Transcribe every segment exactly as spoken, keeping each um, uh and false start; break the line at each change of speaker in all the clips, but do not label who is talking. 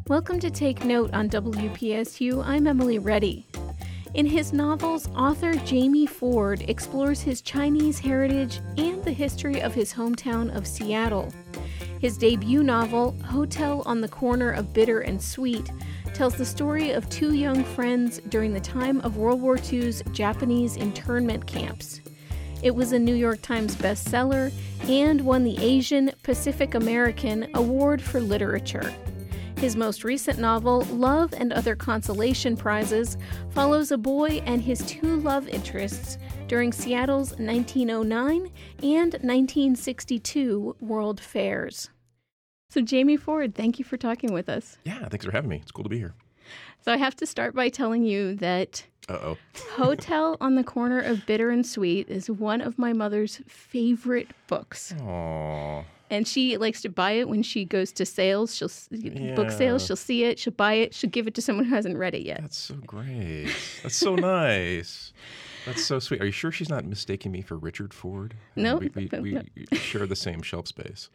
Welcome to Take Note on W P S U. I'm Emily Reddy. In his novels, author Jamie Ford explores his Chinese heritage and the history of his hometown of Seattle. His debut novel, Hotel on the Corner of Bitter and Sweet, tells the story of two young friends during the time of World War Two's Japanese internment camps. It was a New York Times bestseller and won the Asian Pacific American Award for Literature. His most recent novel, Love and Other Consolation Prizes, follows a boy and his two love interests during Seattle's nineteen oh nine and nineteen sixty-two World Fairs. So Jamie Ford, thank you for talking with us.
Yeah, thanks for having me. It's cool to be here.
So I have to start by telling you that
Uh-oh.
Hotel on the Corner of Bitter and Sweet is one of my mother's favorite books.
Aww.
And she likes to buy it when she goes to sales. She'll
Yeah.
book sales. She'll see it. She'll buy it. She'll give it to someone who hasn't read it yet.
That's so great. That's so nice. That's so sweet. Are you sure she's not mistaking me for Richard Ford?
No.
We, we, we
no.
share the same shelf space.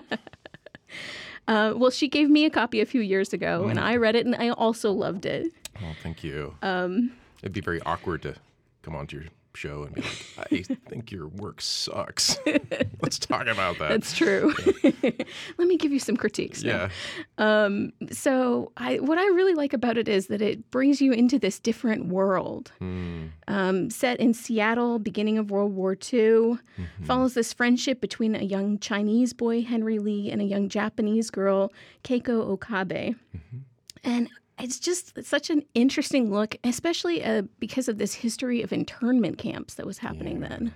uh, well, she gave me a copy a few years ago,
Mm.
and I read it, and I also loved it.
Oh, thank you.
Um,
It'd be very awkward to come onto your show and be like, I think your work sucks. Let's talk about that.
That's true. Let me give you some critiques.
Yeah.
Now. Um, so I, what I really like about it is that it brings you into this different world.
Mm.
Um, set in Seattle, beginning of World War Two,
Mm-hmm.
follows this friendship between a young Chinese boy, Henry Lee, and a young Japanese girl, Keiko Okabe.
Mm-hmm.
And it's just it's such an interesting look, especially uh, because of this history of internment camps that was happening
Yeah.
then.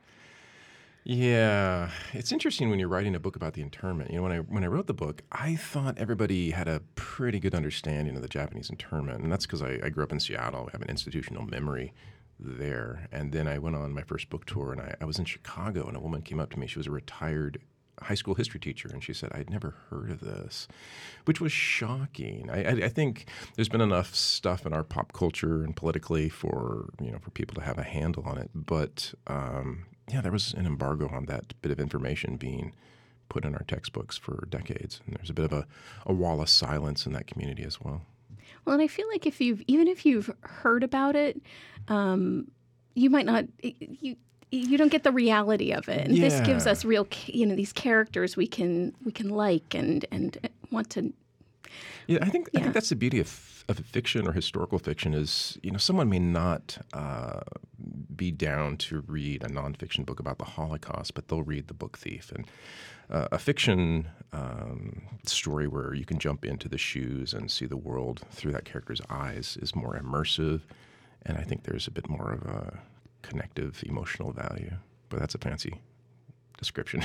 Yeah, it's interesting when you're writing a book about the internment. You know, when I when I wrote the book, I thought everybody had a pretty good understanding of the Japanese internment, and that's because I, I grew up in Seattle. I have an institutional memory there, and then I went on my first book tour, and I, I was in Chicago, and a woman came up to me. She was a retired high school history teacher, and she said, I'd never heard of this, which was shocking. I, I, I think there's been enough stuff in our pop culture and politically for, you know, for people to have a handle on it. But, um, yeah, there was an embargo on that bit of information being put in our textbooks for decades. And there's a bit of a, a wall of silence in that community as well.
Well, and I feel like if you've even if you've heard about it, um, you might not you. You don't get the reality of it, and
Yeah.
this gives us real, you know, these characters we can we can like and and want to.
Yeah, I think I
Yeah.
think that's the beauty of of fiction or historical fiction is, you know, someone may not uh, be down to read a nonfiction book about the Holocaust, but they'll read The Book Thief. And uh, a fiction um, story where you can jump into the shoes and see the world through that character's eyes is more immersive, and I think there's a bit more of a connective emotional value. But that's a fancy description.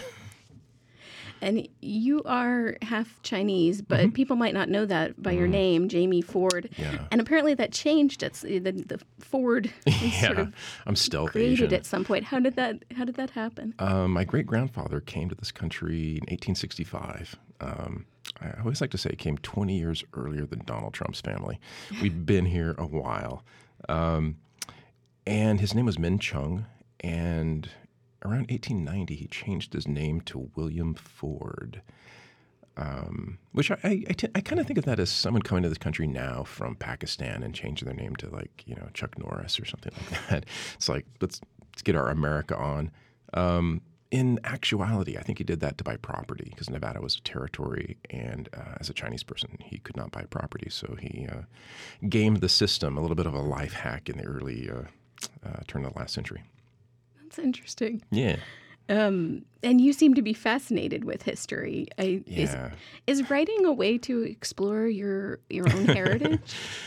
And you are half Chinese, but
Mm-hmm.
people might not know that by your
Mm.
name, Jamie Ford.
Yeah.
And apparently that changed. It's the the Ford was
Yeah,
sort of
I'm stealth
created
Asian.
at some point. How did that How did that happen?
Um, my great-grandfather came to this country in eighteen sixty-five. Um, I always like to say he came twenty years earlier than Donald Trump's family. We've been here a while. Um, and his name was Min Chung, and around eighteen ninety, he changed his name to William Ford, um, which I, I, I, t- I kind of think of that as someone coming to this country now from Pakistan and changing their name to, like, you know, Chuck Norris or something like that. It's like, let's, let's get our America on. Um, in actuality, I think he did that to buy property because Nevada was a territory, and uh, as a Chinese person, he could not buy property. So he uh, gamed the system, a little bit of a life hack in the early uh, uh, turn of the last century.
That's interesting.
Yeah.
Um, and you seem to be fascinated with history. I,
Yeah.
is, is writing a way to explore your your own heritage?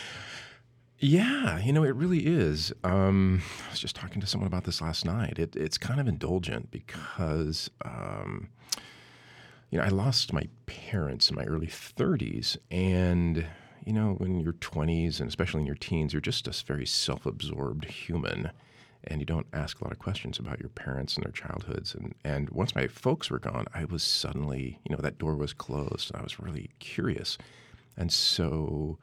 Yeah, you know, it really is. Um, I was just talking to someone about this last night. It, it's kind of indulgent because, um, you know, I lost my parents in my early thirties. And, you know, when you're twenties and especially in your teens, you're just a very self-absorbed human. And you don't ask a lot of questions about your parents and their childhoods. And, and once my folks were gone, I was suddenly, you know, that door was closed. And I was really curious. And so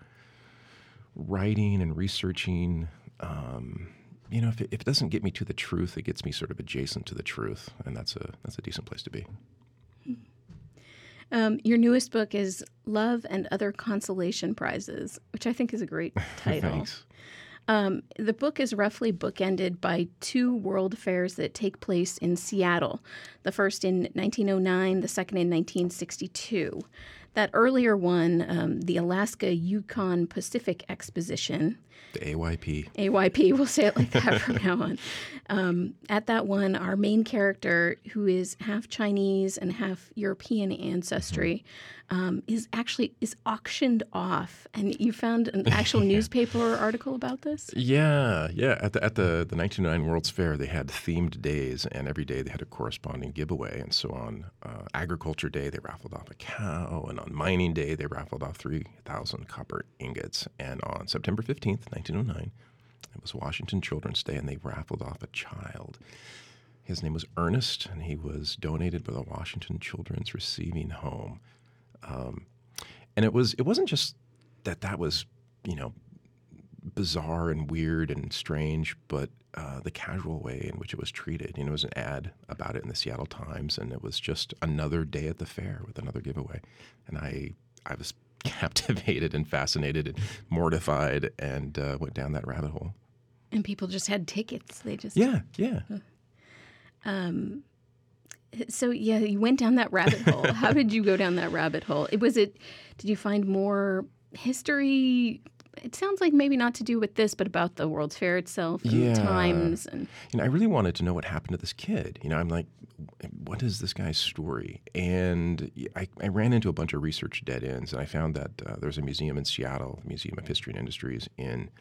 writing and researching, um, you know, if it, if it doesn't get me to the truth, it gets me sort of adjacent to the truth. And that's a that's a decent place to be.
Um, your newest book is Love and Other Consolation Prizes, which I think is a great title.
Thanks.
Um, the book is roughly bookended by two world fairs that take place in Seattle, the first in nineteen oh nine, the second in nineteen sixty-two. That earlier one, um, the Alaska Yukon Pacific Exposition,
The A Y P.
A Y P, we'll say it like that from now on. Um, at that one, our main character, who is half Chinese and half European ancestry, um, is actually is auctioned off. And you found an actual
Yeah.
newspaper article about this?
Yeah, yeah. At the at the, the nineteen oh nine World's Fair, they had themed days, and every day they had a corresponding giveaway. And so on uh, Agriculture Day, they raffled off a cow, and on Mining Day, they raffled off three thousand copper ingots. And on September fifteenth, nineteen oh nine, it was Washington Children's Day, and they raffled off a child. His name was Ernest, and he was donated by the Washington Children's Receiving Home. Um, and it was it wasn't just that that was, you know, bizarre and weird and strange, but uh, the casual way in which it was treated. You know, it was an ad about it in the Seattle Times, and it was just another day at the fair with another giveaway. And I I was captivated and fascinated and mortified, and uh, went down that rabbit hole.
And people just had tickets. They just
Yeah, yeah.
Um, so yeah, you went down that rabbit hole. How did you go down that rabbit hole? It was it. Did you find more history? It sounds like maybe not to do with this, but about the World's Fair itself and
Yeah.
the times. And
You know, I really wanted to know what happened to this kid. You know, I'm like, what is this guy's story? And I, I ran into a bunch of research dead ends, and I found that uh, there's a museum in Seattle, the Museum of History and Industries, in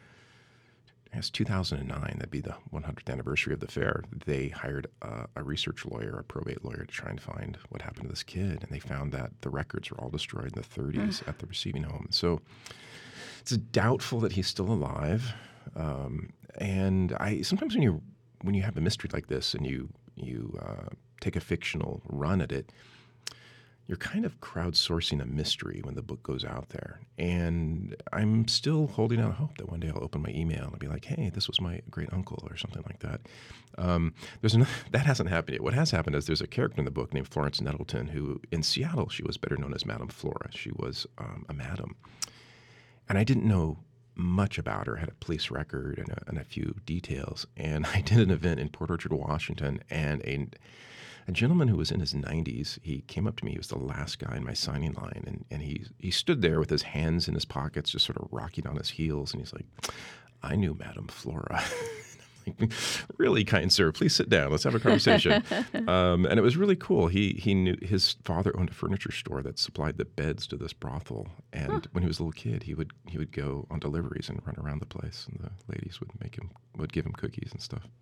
I guess two thousand nine. That'd be the one hundredth anniversary of the fair. They hired a, a research lawyer, a probate lawyer, to try and find what happened to this kid. And they found that the records were all destroyed in the thirties at the receiving home. So it's doubtful that he's still alive. Um, and I sometimes when you when you have a mystery like this and you you uh, take a fictional run at it, you're kind of crowdsourcing a mystery when the book goes out there. And I'm still holding out hope that one day I'll open my email and be like, hey, this was my great uncle or something like that. Um, there's another, that hasn't happened yet. What has happened is there's a character in the book named Florence Nettleton who, in Seattle, she was better known as Madame Flora. She was um, a madam. And I didn't know much about her, had a police record and a, and a few details. And I did an event in Port Orchard, Washington, and a A gentleman who was in his nineties, he came up to me. He was the last guy in my signing line, and, and he he stood there with his hands in his pockets, just sort of rocking on his heels, and he's like, I knew Madame Flora. I'm like, really, kind sir, please sit down. Let's have a conversation. um, and it was really cool. He he knew his father owned a furniture store that supplied the beds to this brothel, and huh. when he was a little kid, he would he would go on deliveries and run around the place, and the ladies would make him would give him cookies and stuff.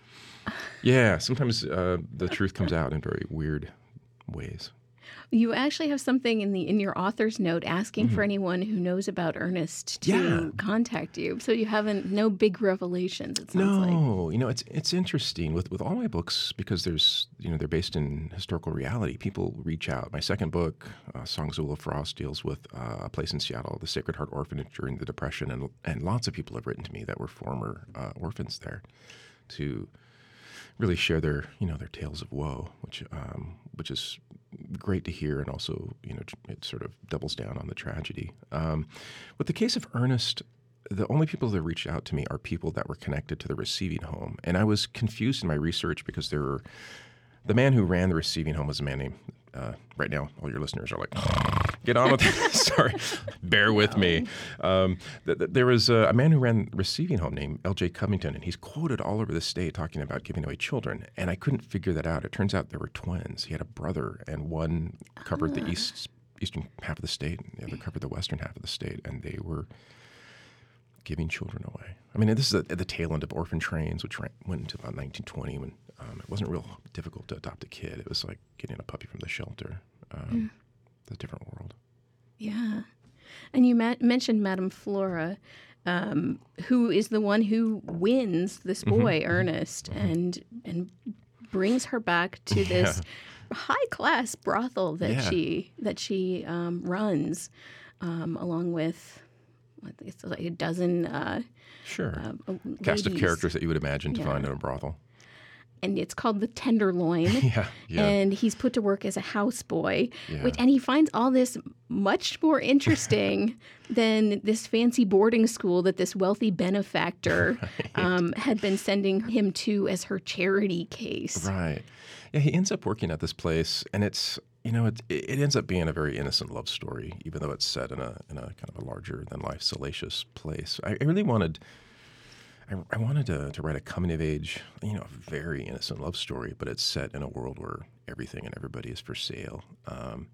Yeah, sometimes uh, the truth comes out in very weird ways.
You actually have something in the in your author's note asking mm-hmm. for anyone who knows about Ernest to
yeah.
contact you. So you haven't no big revelations. It sounds
no,
like.
No, you know it's it's interesting with with all my books because there's you know they're based in historical reality. People reach out. My second book, uh, Songs of Willow Frost, deals with uh, a place in Seattle, the Sacred Heart Orphanage during the Depression, and and lots of people have written to me that were former uh, orphans there, to really share their, you know, their tales of woe, which um, which is great to hear, and also, you know, it sort of doubles down on the tragedy. Um, with the case of Ernest, the only people that reached out to me are people that were connected to the receiving home, and I was confused in my research because there were the man who ran the receiving home was a man named. Uh, right now, all your listeners are like, get on with it. Sorry, bear with me. Um, th- th- there was a, a man who ran the receiving home named L J Covington, and he's quoted all over the state talking about giving away children, and I couldn't figure that out. It turns out there were twins. He had a brother, and one covered the east eastern half of the state, and the other covered the western half of the state, and they were giving children away. I mean, this is at the tail end of orphan trains, which ran, went into about nineteen twenty when um, it wasn't real difficult to adopt a kid. It was like getting a puppy from the shelter. Um, mm. It's a different world.
Yeah. And you ma- mentioned Madame Flora, um, who is the one who wins this boy, mm-hmm. Ernest, mm-hmm. and and brings her back to yeah. this high-class brothel that yeah. she that she um, runs, um, along with it's like a dozen uh,
sure
uh,
cast
ladies.
of characters that you would imagine to
yeah.
find in a brothel.
and it's called the Tenderloin.
Yeah, yeah.
And he's put to work as a houseboy,
Yeah.
which, and he finds all this much more interesting than this fancy boarding school that this wealthy benefactor
Right.
um, had been sending him to as her charity case.
Right. Yeah, he ends up working at this place, and it's, you know, it, it ends up being a very innocent love story, even though it's set in a in a kind of a larger-than-life salacious place. I, I really wanted, I, I wanted to, to write a coming-of-age, you know, a very innocent love story, but it's set in a world where everything and everybody is for sale. Um,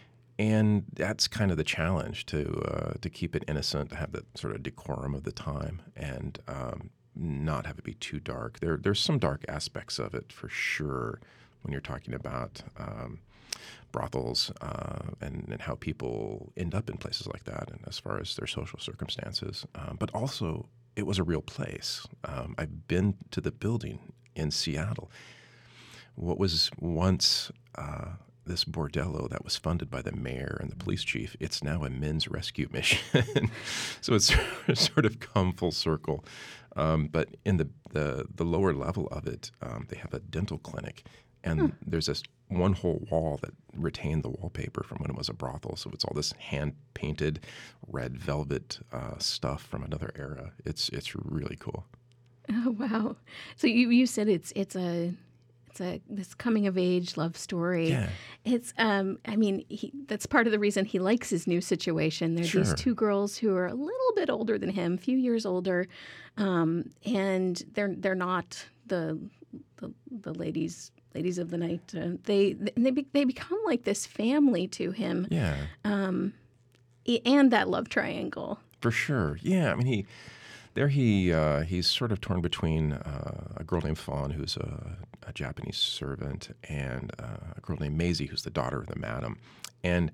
and that's kind of the challenge, to uh, to keep it innocent, to have that sort of decorum of the time, and um, not have it be too dark. There, there's some dark aspects of it for sure when you're talking about um, brothels uh, and, and how people end up in places like that, and as far as their social circumstances. Um, but also, it was a real place. Um, I've been to the building in Seattle. What was once uh, this bordello that was funded by the mayor and the police chief, it's now a men's rescue mission. So it's sort of come full circle. Um, but in the, the, the lower level of it, um, they have a dental clinic. And hmm. there's this one whole wall that retained the wallpaper from when it was a brothel. So it's all this hand-painted red velvet uh, stuff from another era. It's it's really cool.
Oh, wow. So you, you said it's it's a it's a this coming of age love story.
Yeah.
It's um I mean he, that's part of the reason he likes his new situation. There's
Sure.
these two girls who are a little bit older than him, a few years older, um, and they're they're not the the, the ladies. Ladies of the night, uh, they they be, they become like this family to him.
Yeah,
um, and that love triangle.
For sure. Yeah, I mean he there he uh, he's sort of torn between uh, a girl named Fawn, who's a, a Japanese servant, and uh, a girl named Maisie, who's the daughter of the madam, and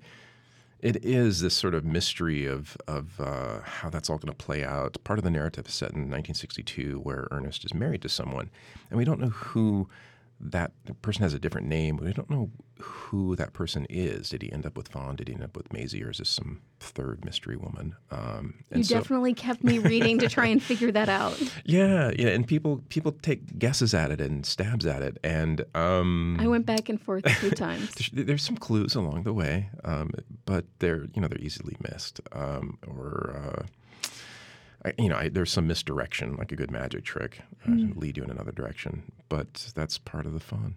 it is this sort of mystery of of uh, how that's all going to play out. Part of the narrative is set in nineteen sixty-two, where Ernest is married to someone, and we don't know who. That person has a different name. We don't know who that person is. Did he end up with Fawn? Did he end up with Maisie? Or is this some third mystery woman? Um, and
you
so,
definitely kept me reading to try and figure that out.
Yeah, yeah. And people people take guesses at it and stabs at it. And um,
I went back and forth a few times.
there's, there's some clues along the way, um, but they're you know they're easily missed. Um, or uh, I, you know, I, there's some misdirection, like a good magic trick, uh, mm. lead you in another direction. But that's part of the fun.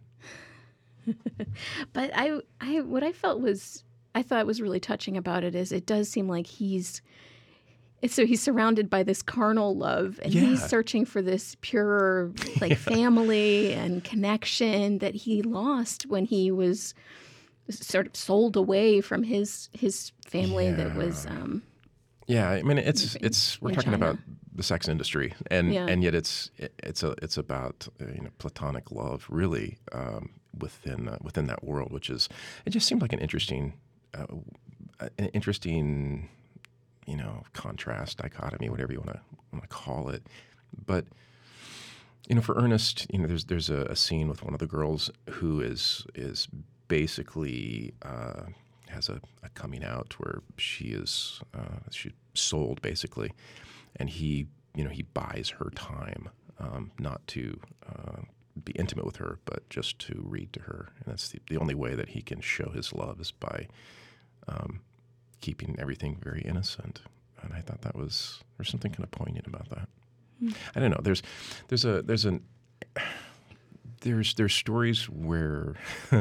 But I, I, what I felt was, I thought was really touching about it is it does seem like he's, so he's surrounded by this carnal love, and
yeah.
he's searching for this pure, like yeah. family and connection that he lost when he was sort of sold away from his his family
yeah.
that was. Um,
Yeah, I mean it's it's we're talking
China.
about the sex industry, and
yeah.
and yet it's it's a it's about uh, you know platonic love, really, um, within uh, within that world, which is it just seemed like an interesting uh, an interesting you know contrast, dichotomy, whatever you want to want to call it. But you know, for Ernest, you know, there's there's a, a scene with one of the girls who is is basically. Uh, has a, a coming out where she is uh, she's sold basically, and he you know he buys her time, um, not to uh, be intimate with her, but just to read to her, and that's the, the only way that he can show his love is by um, keeping everything very innocent. And I thought that was there's something kind of poignant about that. Mm. I don't know. There's there's a there's an there's there's stories where.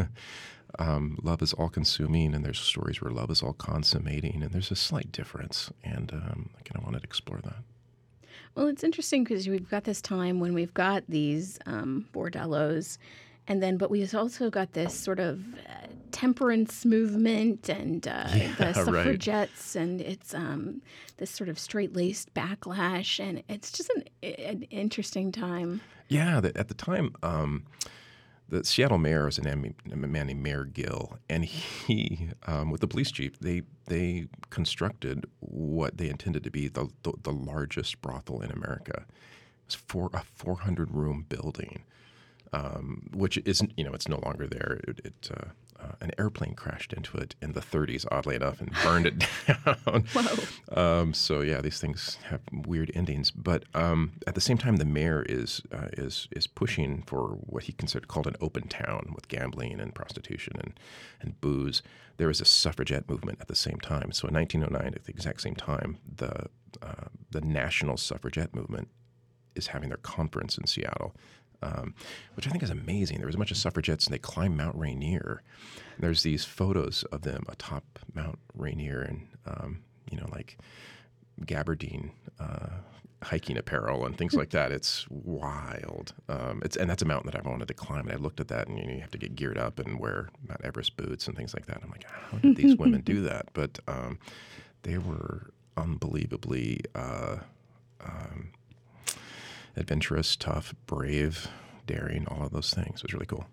Um, love is all-consuming, and there's stories where love is all-consummating, and there's a slight difference, and um, I kind of wanted to explore that.
Well, it's interesting because we've got this time when we've got these um, bordellos, and then, but we've also got this sort of uh, temperance movement and uh,
yeah,
the suffragettes,
right.
and it's um, this sort of straight-laced backlash, and it's just an, an interesting time.
Yeah, the, at the time. Um, The Seattle mayor was a man named Mayor Gill, and he, um, with the police chief, they they constructed what they intended to be the the, the largest brothel in America. It was for a four hundred room building, um, which isn't you know it's no longer there. It, it uh, uh, an airplane crashed into it in the thirties, oddly enough, and burned it down.
Whoa.
Um, so yeah, these things have weird endings. But um, at the same time, the mayor is uh, is is pushing for what he considered called an open town with gambling and prostitution and and booze. There was a suffragette movement at the same time. So in nineteen oh nine, at the exact same time, the uh, the national suffragette movement is having their conference in Seattle. Um, which I think is amazing. There was a bunch of suffragettes, and they climbed Mount Rainier. And there's these photos of them atop Mount Rainier, and um, you know, like gabardine uh, hiking apparel and things like that. It's wild. Um, it's and that's a mountain that I've wanted to climb. And I looked at that, and you know, you have to get geared up and wear Mount Everest boots and things like that. I'm like, how did these women do that? But um, they were unbelievably. Uh, um, adventurous, tough, brave, daring, all of those things. It was really cool.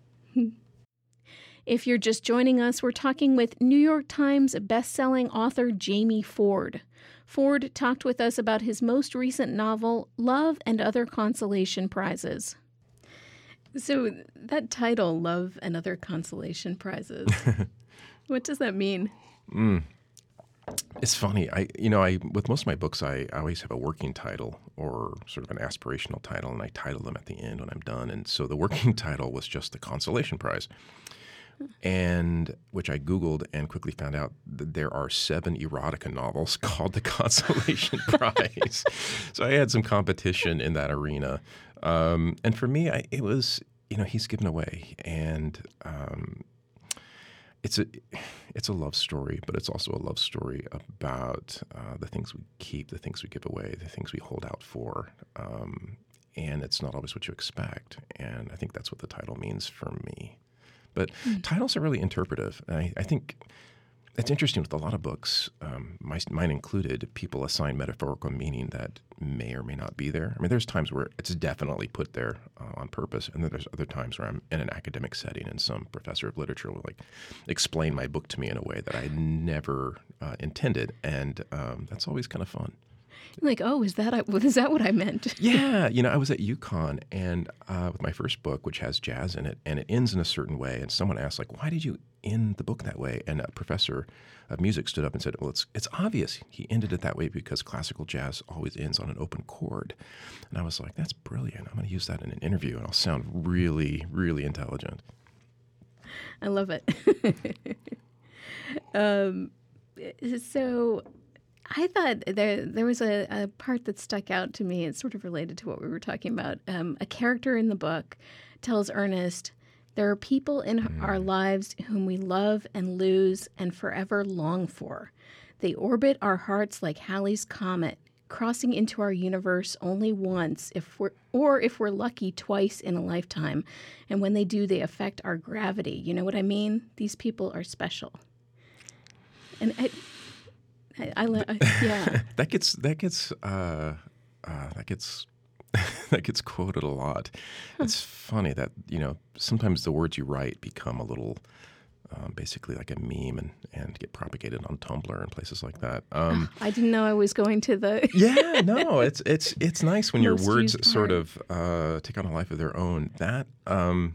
If you're just joining us, we're talking with New York Times bestselling author Jamie Ford. Ford talked with us about his most recent novel, Love and Other Consolation Prizes. So that title, Love and Other Consolation Prizes, what does that mean?
Mm. It's funny. I, you know, I with most of my books, I, I always have a working title or sort of an aspirational title, and I title them at the end when I'm done. And so the working title was just the Consolation Prize, and which I Googled and quickly found out that there are seven erotica novels called the Consolation Prize. So I had some competition in that arena, um, and for me, I, it was, you know, he's given away, and. Um, It's a, it's a love story, but it's also a love story about uh, the things we keep, the things we give away, the things we hold out for, um, and it's not always what you expect. And I think that's what the title means for me. But mm. titles are really interpretive. And I, I think it's interesting with a lot of books, um, my, mine included, people assign metaphorical meaning that may or may not be there. I mean, there's times where it's definitely put there uh, on purpose, and then there's other times where I'm in an academic setting and some professor of literature will like explain my book to me in a way that I never uh, intended, and um, that's always kind of fun.
Like, oh, is that is that what I meant?
Yeah, you know, I was at UConn and uh, with my first book, which has jazz in it, and it ends in a certain way. And someone asked, like, why did you end the book that way? And a professor of music stood up and said, well, it's it's obvious. He ended it that way because classical jazz always ends on an open chord. And I was like, that's brilliant. I'm going to use that in an interview, and I'll sound really, really intelligent.
I love it. um, so... I thought there there was a, a part that stuck out to me. It's sort of related to what we were talking about. Um, a character in the book tells Ernest, there are people in mm. our lives whom we love and lose and forever long for. They orbit our hearts like Halley's Comet, crossing into our universe only once, if we're or if we're lucky, twice in a lifetime. And when they do, they affect our gravity. You know what I mean? These people are special. And I... I, I, I yeah.
that gets that gets uh, uh, that gets that gets quoted a lot. Huh. It's funny that, you know, sometimes the words you write become a little um, basically like a meme and, and get propagated on Tumblr and places like that. Um,
I didn't know I was going to the.
yeah, no, it's it's it's nice when your
Most
words
used
sort
part.
of uh, take on a life of their own. That. Um,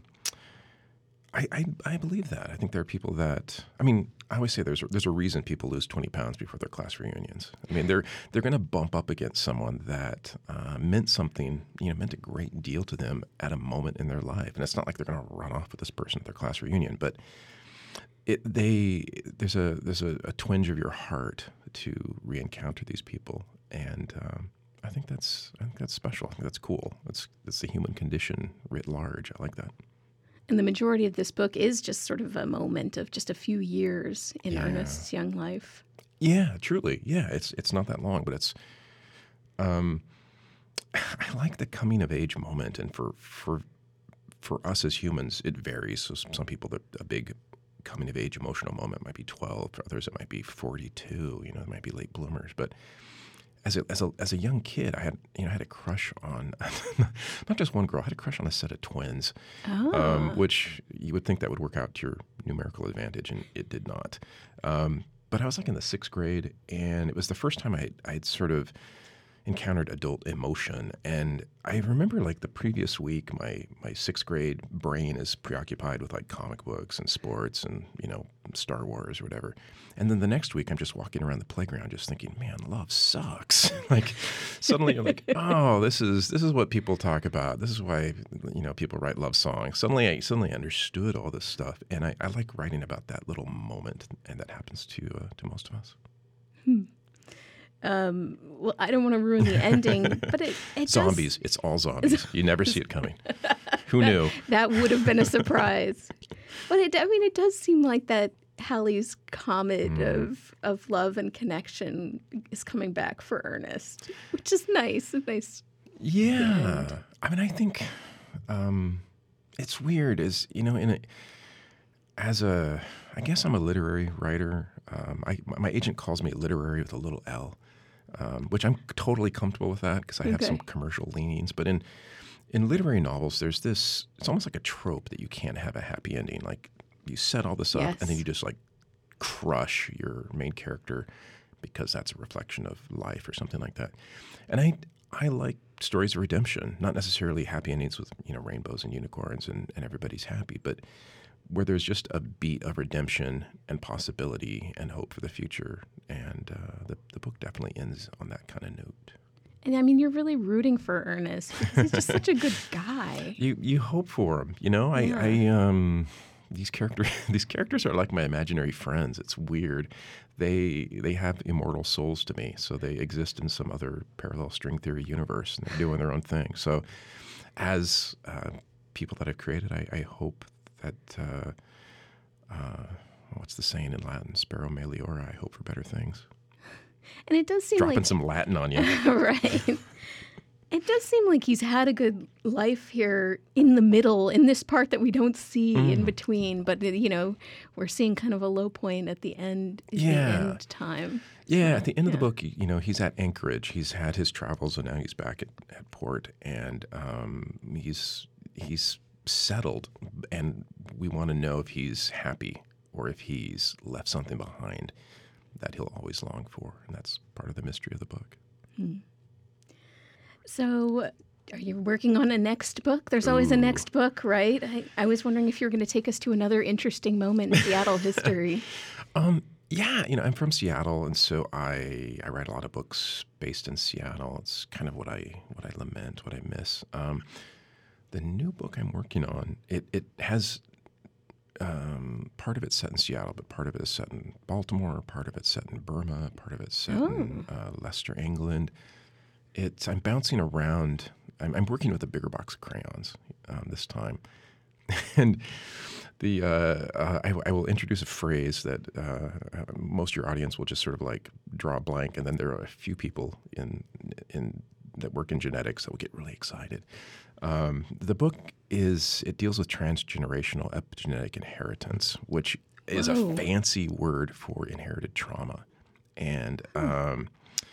I, I, I believe that. I think there are people that, I mean, I always say there's a, there's a reason people lose twenty pounds before their class reunions. I mean, they're they're going to bump up against someone that uh, meant something, you know, meant a great deal to them at a moment in their life. And it's not like they're going to run off with this person at their class reunion, but it they there's a there's a, a twinge of your heart to re-encounter these people, and um, I think that's I think that's special. I think that's cool. That's that's the human condition writ large. I like that.
And the majority of this book is just sort of a moment of just a few years in
yeah.
Ernest's young life.
Yeah, truly. Yeah, it's it's not that long, but it's. Um, I like the coming of age moment, and for for for us as humans, it varies. So some, some people, the, a big coming of age emotional moment might be twelve. For others, it might be forty-two. You know, it might be late bloomers, but. As a, as a as a young kid, I had you know I had a crush on not just one girl. I had a crush on a set of twins,
oh.
um, which you would think that would work out to your numerical advantage, and it did not. Um, but I was like in the sixth grade, and it was the first time I I had sort of encountered adult emotion. And I remember like the previous week, my, my sixth grade brain is preoccupied with like comic books and sports and, you know, Star Wars or whatever. And then the next week I'm just walking around the playground just thinking, man, love sucks. Like suddenly you're like, oh, this is, this is what people talk about. This is why, you know, people write love songs. Suddenly I suddenly understood all this stuff. And I, I like writing about that little moment. And that happens to, uh, to most of us.
Hmm. Um, well, I don't want to ruin the ending, but it, it
Zombies.
does...
It's all zombies. You never see it coming. Who knew?
That would have been a surprise. But it, I mean, it does seem like that Halley's comet mm. of of love and connection is coming back for Ernest, which is nice. It's nice.
Yeah. I mean, I think um, it's weird. Is you know, in a, as a, I guess I'm a literary writer. Um, I my agent calls me literary with a little L. Um, which I'm totally comfortable with that because I have okay. some commercial leanings. But in in literary novels, there's this, it's almost like a trope that you can't have a happy ending. Like you set all this up yes. and then you just like crush your main character because that's a reflection of life or something like that. And I I like stories of redemption, not necessarily happy endings with, you know, rainbows and unicorns and, and everybody's happy, but where there's just a beat of redemption and possibility and hope for the future. And uh, the, the book definitely ends on that kind of note.
And I mean, you're really rooting for Ernest because he's just such a good guy.
You you hope for him, you know. I,
yeah.
I um these characters these characters are like my imaginary friends. It's weird. They they have immortal souls to me, so they exist in some other parallel string theory universe, and they're doing their own thing. So, as uh, people that I've created, I, I hope that uh, uh, what's the saying in Latin? Spero meliora. I hope for better things.
And it does seem
dropping
like...
some Latin on you,
right? It does seem like he's had a good life here in the middle, in this part that we don't see mm. in between. But you know, we're seeing kind of a low point at the end. Is
yeah.
the end time.
Yeah, so, at the end yeah. of the book, you know, he's at Anchorage. He's had his travels, and now he's back at, at port, and um, he's he's settled. And we want to know if he's happy or if he's left something behind that he'll always long for, and that's part of the mystery of the book.
Hmm. So, are you working on a next book? There's always Ooh. a next book, right? I, I was wondering if you were going to take us to another interesting moment in Seattle history.
um, yeah, you know, I'm from Seattle, and so I I write a lot of books based in Seattle. It's kind of what I what I lament, what I miss. Um, the new book I'm working on, it it has. Um, part of it's set in Seattle, but part of it is set in Baltimore, part of it's set in Burma, part of it's set oh. in uh, Leicester, England. It's I'm bouncing around. I'm, I'm working with a bigger box of crayons um, this time, and the uh, uh, I, I will introduce a phrase that uh, most of your audience will just sort of like draw a blank, and then there are a few people in in that work in genetics that will get really excited. Um, the book is, it deals with transgenerational epigenetic inheritance, which is Whoa. a fancy word for inherited trauma. And um,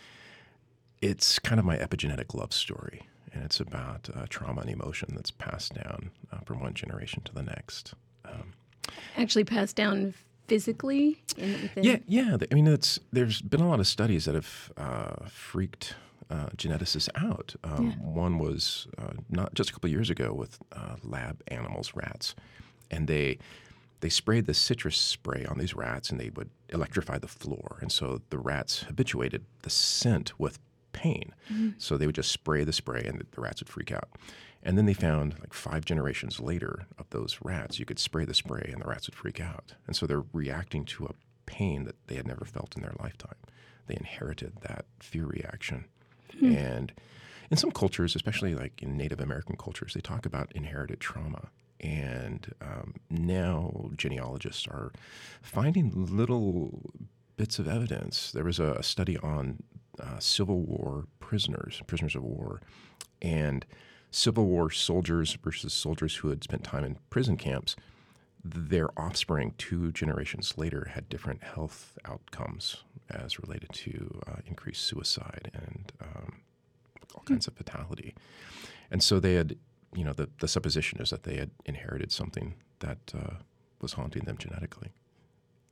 it's kind of my epigenetic love story. And it's about uh, trauma and emotion that's passed down uh, from one generation to the next. Um,
Actually passed down physically? In, within...
Yeah, yeah. I mean, it's, there's been a lot of studies that have uh, freaked Uh, geneticists out. Um, yeah. One was uh, not just a couple of years ago with uh, lab animals, rats, and they they sprayed the citrus spray on these rats, and they would electrify the floor, and so the rats habituated the scent with pain. Mm-hmm. So they would just spray the spray, and the rats would freak out. And then they found, like five generations later of those rats, you could spray the spray, and the rats would freak out. And so they're reacting to a pain that they had never felt in their lifetime. They inherited that fear reaction. Hmm. And in some cultures, especially like in Native American cultures, they talk about inherited trauma. And um, now genealogists are finding little bits of evidence. There was a, a study on uh, Civil War prisoners, prisoners of war, and Civil War soldiers versus soldiers who had spent time in prison camps. Their offspring two generations later had different health outcomes as related to uh, increased suicide and um, all kinds of fatality. And so they had, you know, the, the supposition is that they had inherited something that uh, was haunting them genetically.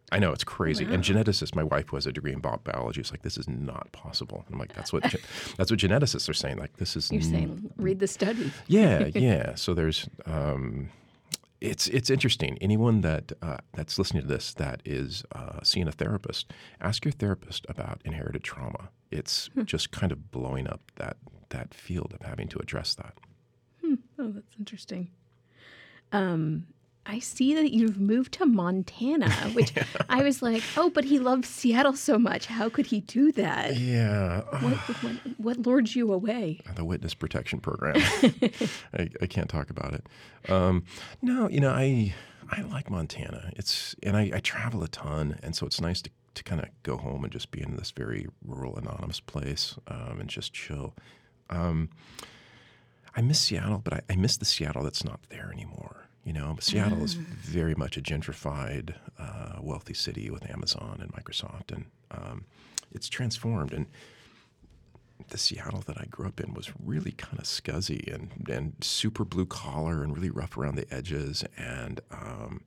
I know, it's crazy.
Wow.
And geneticists, my wife who has a degree in bi- biology, is like, this is not possible. I'm like, that's what ge- that's what geneticists are saying. Like, this is
You're
n-
saying, read the study.
Yeah, yeah. So there's, um, it's it's interesting. Anyone that uh, that's listening to this that is uh, seeing a therapist, ask your therapist about inherited trauma. It's
Hmm.
just kind of blowing up that that field of having to address that.
Hmm. Oh, that's interesting. Um, I see that you've moved to Montana, which I was like, oh, but he loves Seattle so much. How could he do that?
Yeah.
What, what, what lured you away?
The witness protection program. I, I can't talk about it. Um, no, you know, I I like Montana. It's and I, I travel a ton, and so it's nice to, to kind of go home and just be in this very rural, anonymous place um, and just chill. Um, I miss Seattle, but I, I miss the Seattle that's not there anymore. You know, Seattle is very much a gentrified, uh, wealthy city with Amazon and Microsoft, and um, it's transformed. And the Seattle that I grew up in was really kind of scuzzy and, and super blue collar and really rough around the edges, and um,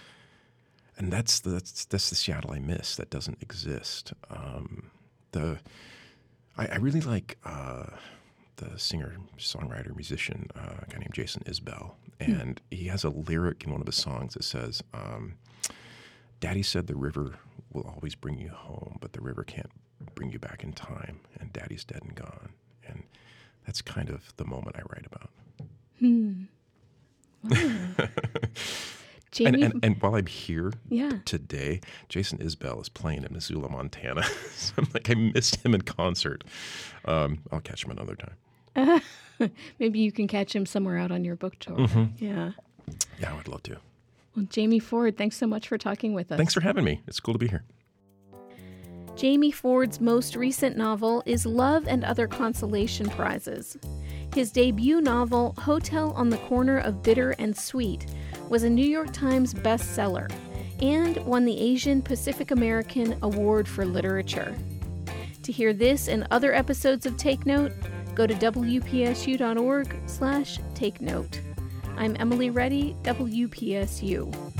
and that's the, that's that's the Seattle I miss that doesn't exist. Um, the I, I really like. Uh, the singer, songwriter, musician, uh, a guy named Jason Isbell. And mm. he has a lyric in one of his songs that says, um, Daddy said the river will always bring you home, but the river can't bring you back in time. And Daddy's dead and gone. And that's kind of the moment I write about.
Hmm. Wow.
And,
Jamie,
and, and while I'm here
yeah.
today, Jason Isbell is playing in Missoula, Montana. So I'm like, I missed him in concert. Um, I'll catch him another time.
Uh, maybe you can catch him somewhere out on your book tour.
Mm-hmm.
Yeah.
Yeah, I would love to.
Well, Jamie Ford, thanks so much for talking with us.
Thanks for having me. It's cool to be here.
Jamie Ford's most recent novel is Love and Other Consolation Prizes. His debut novel, Hotel on the Corner of Bitter and Sweet, was a New York Times bestseller and won the Asian Pacific American Award for Literature. To hear this and other episodes of Take Note, go to W P S U dot org slash take note. I'm Emily Reddy, W P S U.